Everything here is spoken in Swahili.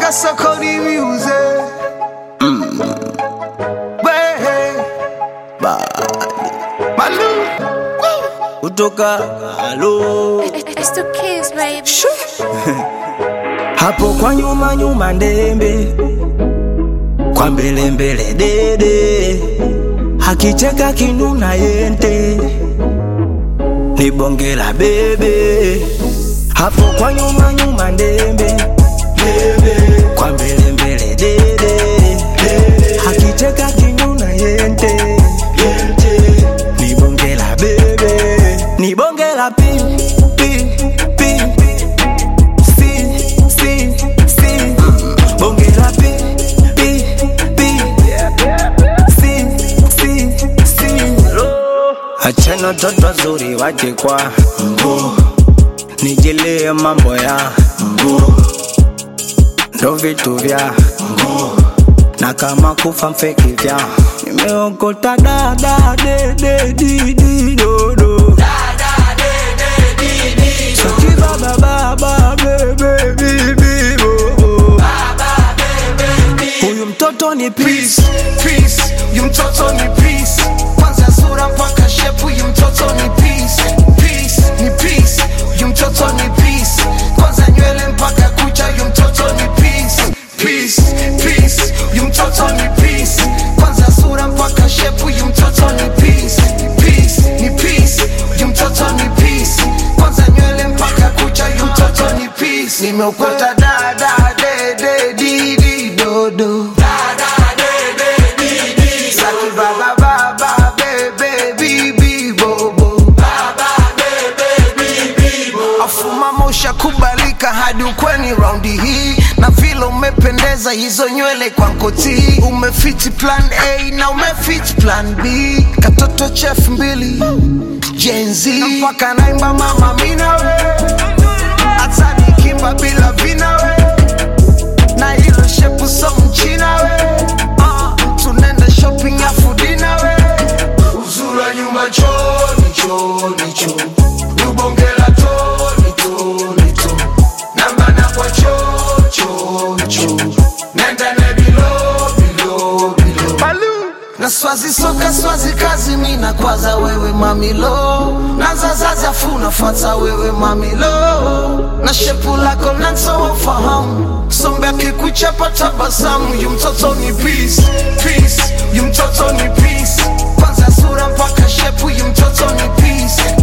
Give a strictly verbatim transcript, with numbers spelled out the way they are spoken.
Kasoko the music. Mm. Hey, Malu. Kutoka halo It's the kids, baby. hapo kwa nyuma nyuma ndembe, kwa mbele mbele dede, hakicheka kinuna yente, ni bonge la bebe. Hapo kwa nyuma nyuma ndembe, bebe, kwa mbele mbele dede, hakicheka kinuna yente, yente, ni bonge la bebe, ni bonge la pi pi pi si si si, bonge la pi pi pi si si si. Achana toto zuri waje kwa mguu, nijilie mambo ya mguu, ndo vitu vya mguu, na kama kufa mfeki vya nimeokota da da de de di di do do Saki baba baba bebe bibi bo. Huyu mtoto ni peace, Peace, yu mtoto ni peace. Kwanza sura mpaka shepu, yu mtoto ni peace. Peace, ni peace, yu mtoto ni peace. Kwanza nywele mpaka kucha, yu mtoto ni peace. Peace, peace, yu mtoto ni peace. Kwanza sura mpaka shepu, yu mtoto ni peace. Peace, ni peace, yu mtoto ni peace. Kwanza nywele mpaka kucha, yu mtoto ni peace. Nimeokota da da de de di di do do. Saki baba baba bebe bibi bobo. Afuma mosha kubalika hadi ukweni raundi hii, na vile umependeza hizo nywele kwa nkoti. Umefiti plan A na umefiti plan B, katoto chef mbili Gen Z, mpaka naimba mama mina we, hata nikimba bila vina we, na hilo shepu so mchina we. uh, Tunenda shopping ya fudina we, uzura nyumba choni choni choni, ubongela toni toni toni, namba na kwa cho cho cho, nenda na bilo bilo bilo Malu. Na swazi soka swazi kazi mina kwaza wewe mamilo, na zazazi afuna fata wewe mamilo, na shepu lako nanso wafahamu, sombe kikuchapa tabasamu. Yu mtoto ni peace, peace, yu mtoto ni peace. Kwanza sura mpaka shepu, yu mtoto ni peace.